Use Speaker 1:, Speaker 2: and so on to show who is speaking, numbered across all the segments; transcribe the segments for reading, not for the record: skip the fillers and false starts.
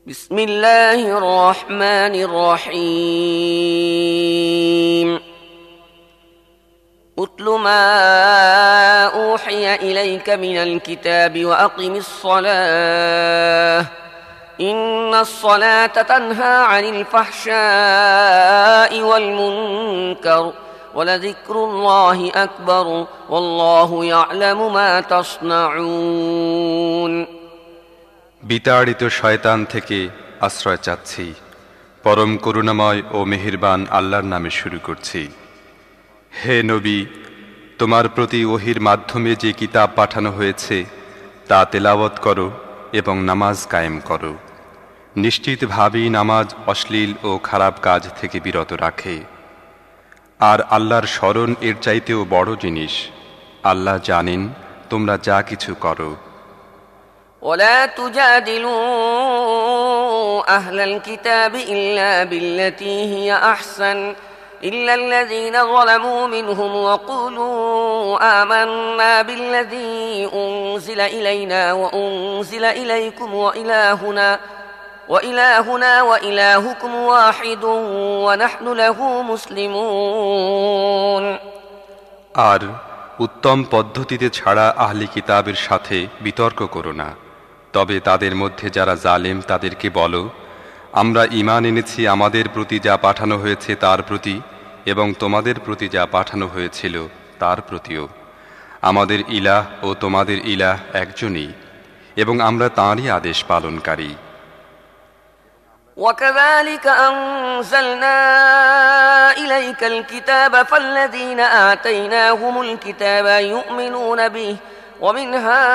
Speaker 1: بسم الله الرحمن الرحيم أتل ما أوحي إليك من الكتاب وأقم الصلاة إن الصلاة تنهى عن الفحشاء والمنكر ولذكر الله أكبر والله يعلم ما تصنعون
Speaker 2: বিতাড়িত শয়তান থেকে আশ্রয় চাচ্ছি। পরম করুণাময় ও মেহেরবান আল্লাহর নামে শুরু করছি। হে নবী, তোমার প্রতি ওহির মাধ্যমে যে কিতাব পাঠানো হয়েছে তা তেলাওয়াত করো এবং নামাজ কায়েম করো। নিশ্চিতভাবেই নামাজ অশ্লীল ও খারাপ কাজ থেকে বিরত রাখে। আর আল্লাহর স্মরণ এর চাইতেও বড় জিনিস। আল্লাহ জানেন তোমরা যা কিছু করো।
Speaker 1: ولا تجادلوا أهل الكتاب إلا بالتي هي أحسن إلا الذين ظلموا منهم وقولوا آمنا بالذي أنزل إلينا وأنزل إليكم وإلهنا وإلهكم واحد ونحن له مسلمون
Speaker 2: আর উত্তম পদ্ধতিতে ছাড়া আহলি কিতাবের সাথে বিতর্ক করো না। তবে তাদের মধ্যে যারা জালেম তাদেরকে বলো, আমরা ঈমান এনেছি আমাদের প্রতি যা পাঠানো হয়েছে তার প্রতি এবং তোমাদের প্রতি যা পাঠানো হয়েছিল তার প্রতিও। আমাদের ইলাহ ও তোমাদের ইলাহ একজনই এবং আমরা তাঁরই আদেশ পালনকারী।
Speaker 1: وكذلك أنزلنا إليك الكتاب فالذين آتيناهم الكتاب يؤمنون به ومن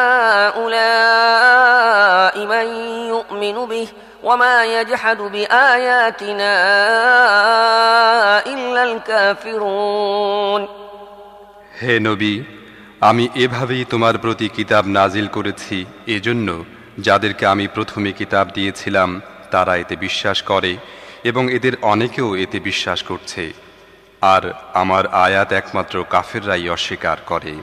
Speaker 1: هؤلاء من يؤمن به وما يجحد بآياتنا إلا الكافرون
Speaker 2: হে নবী, আমি এভাবেই তোমার প্রতি কিতাব নাজিল করেছি এজন্য যাদেরকে আমি প্রথমে কিতাব দিয়েছিলাম তারা এতে বিশ্বাস করে এবং এদের অনেকেও এতে বিশ্বাস করছে। আর আমার আয়াত একমাত্র কাফেররাই অস্বীকার করে।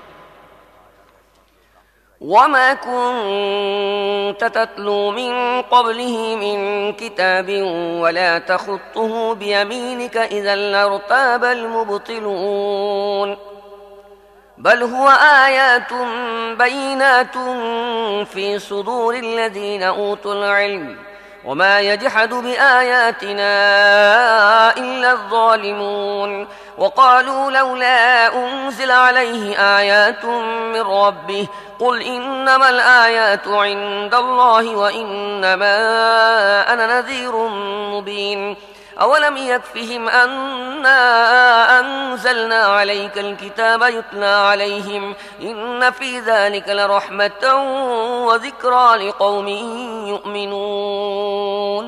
Speaker 1: وما كنت تتلو من قبله من كتاب ولا تخطه بيمينك إذا لارتاب المبطلون بل هو آيات بينات في صدور الذين أوتوا العلم وما يجحد بآياتنا إلا الظالمون وقالوا لولا أنزل عليه آيات من ربه قل إنما الآيات عند الله وإنما أنا نذير مبين أولم يكفهم أنا أنزلنا عليك الكتاب يتلى عليهم إن في ذلك لرحمة وذكرى لقوم يؤمنون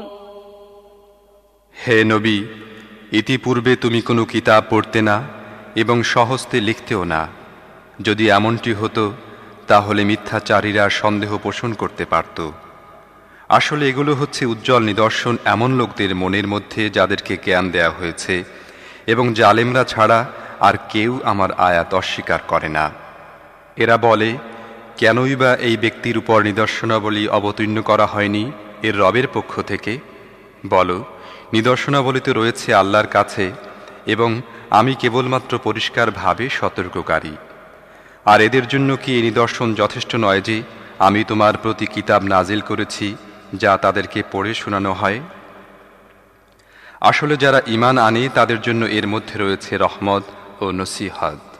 Speaker 2: হে নবী, ইতিপূর্বে তুমি কোনো কিতাব পড়তে না এবং সহস্তে লিখতেও না। যদি এমনটি হতো তাহলে মিথ্যাচারীরা সন্দেহ পোষণ করতে পারত। আসলে এগুলো হচ্ছে উজ্জ্বল নিদর্শন এমন লোকদের মনের মধ্যে যাদেরকে জ্ঞান দেয়া হয়েছে এবং জালেমরা ছাড়া আর কেউ আমার আয়াত অস্বীকার করে না। এরা বলে, কেনই বা এই ব্যক্তির উপর নিদর্শনাবলী অবতীর্ণ করা হয়নি এর রবের পক্ষ থেকে? বলো, নিদর্শনাবলী তো রয়েছে আল্লাহর কাছে এবং আমি কেবলমাত্র পরিষ্কারভাবে সতর্ককারী। আর এদের জন্য কি এই নিদর্শন যথেষ্ট নয় যে আমি তোমার প্রতি কিতাব নাজিল করেছি যা তাদেরকে পড়ে শোনানো হয়? আসলে যারা ঈমান আনে তাদের জন্য এর মধ্যে রয়েছে রহমত ও নসিহত।